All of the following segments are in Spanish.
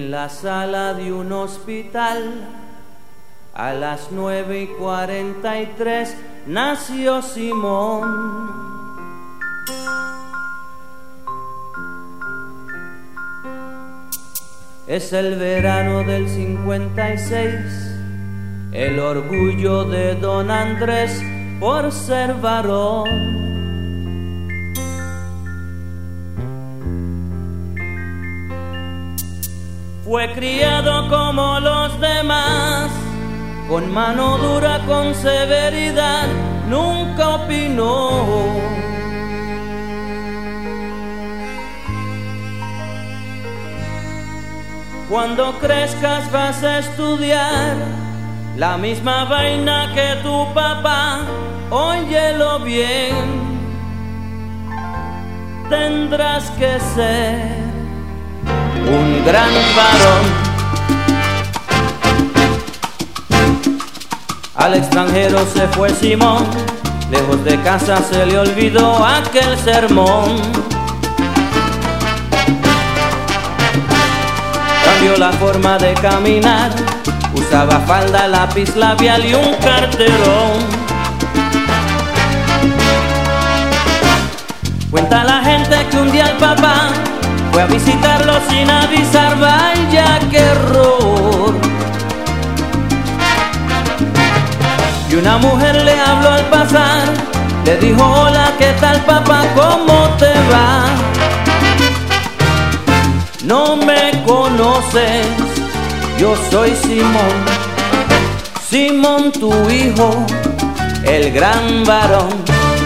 En la sala de un hospital, a las 9:43, nació Simón. Es el verano del 56, el orgullo de don Andrés por ser varón. Fue criado como los demás, con mano dura, con severidad, nunca opinó. Cuando crezcas vas a estudiar la misma vaina que tu papá, óyelo bien. Tendrás que ser un gran varón. Al extranjero se fue Simón, lejos de casa se le olvidó aquel sermón. Cambió la forma de caminar, usaba falda, lápiz labial y un carterón. Cuenta la gente que un día el papá fue a visitarlo sin avisar, vaya qué error. Y una mujer le habló al pasar, le dijo: hola, ¿qué tal papá? ¿Cómo te va? No me conoces, yo soy Simón, Simón tu hijo, el gran varón.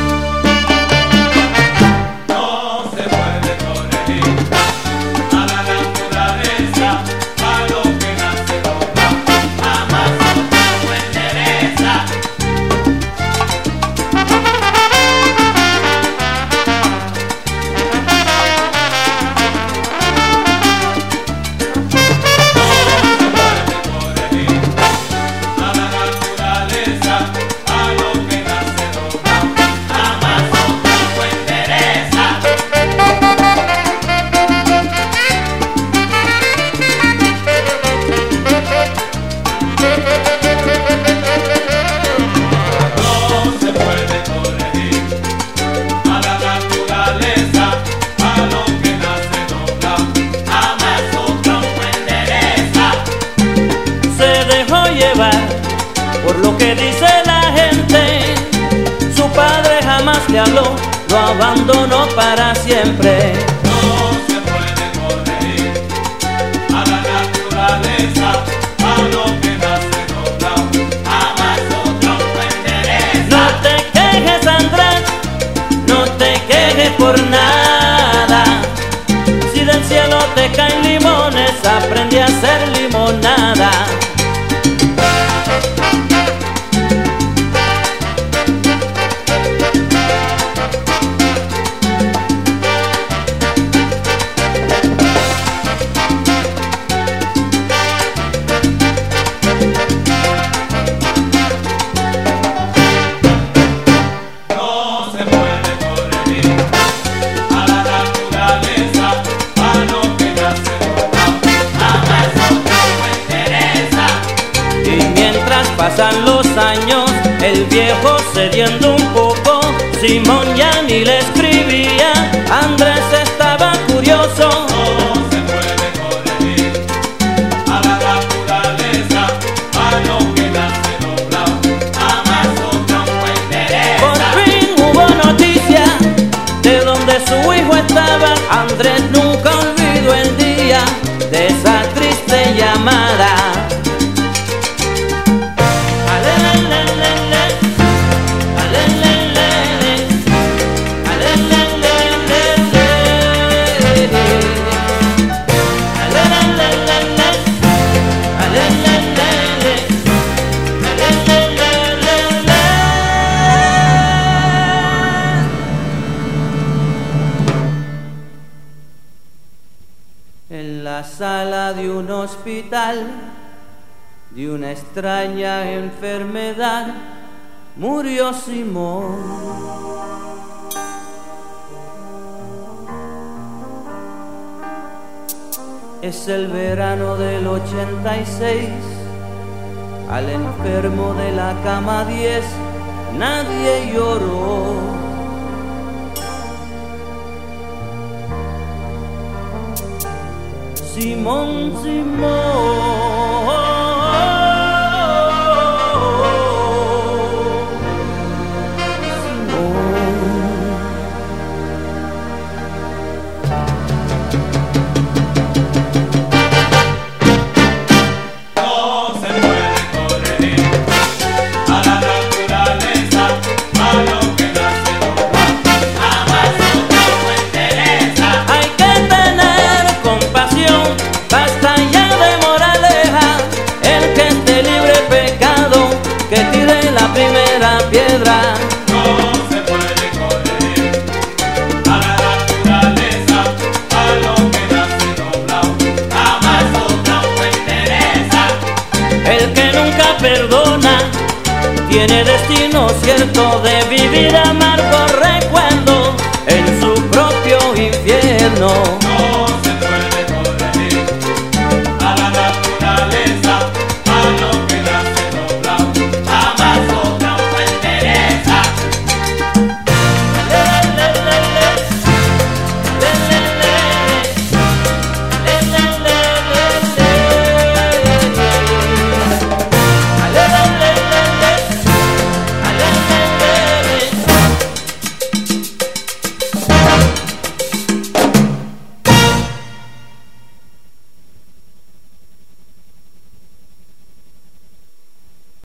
Por lo que dice la gente, su padre jamás le habló, lo abandonó para siempre. No se puede corregir a la naturaleza, a lo que nace doblado, jamás su tronco endereza. No te quejes, Andrés, no te quejes por nada. Si del cielo te caen limones, aprende a hacer limonada. Pasan los años, el viejo cediendo un poco, Simón ya ni le escribía, Andrés estaba curioso. No se puede corregir a la naturaleza, a lo que nace doblado, jamás su tronco endereza. Por fin hubo noticia de donde su hijo estaba, Andrés nunca olvidó el día de esa triste llamada. En la sala de un hospital, de una extraña enfermedad, murió Simón. Es el verano del 86, al enfermo de la cama 10 nadie lloró. Simón, Simón, primera piedra. No se puede corregir a la naturaleza, a lo que nace doblado, jamás otra me interesa. El que nunca perdona tiene destino cierto de vivir a más.